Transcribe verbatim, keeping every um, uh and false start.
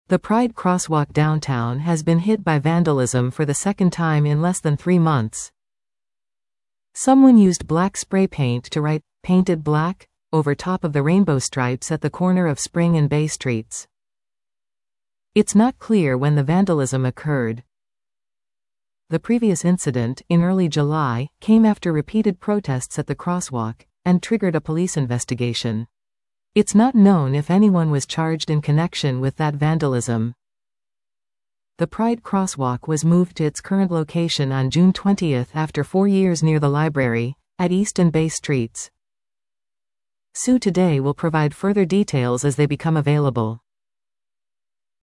The Pride crosswalk downtown has been hit by vandalism for the second time in less than three months. Someone used black spray paint to write, "Painted Black," over top of the rainbow stripes at the corner of Spring and Bay Streets. It's not clear when the vandalism occurred. The previous incident, in early July, came after repeated protests at the crosswalk, and triggered a police investigation. It's not known if anyone was charged in connection with that vandalism. The Pride crosswalk was moved to its current location on June twentieth after four years near the library, at East and Bay Streets. Sue Today will provide further details as they become available.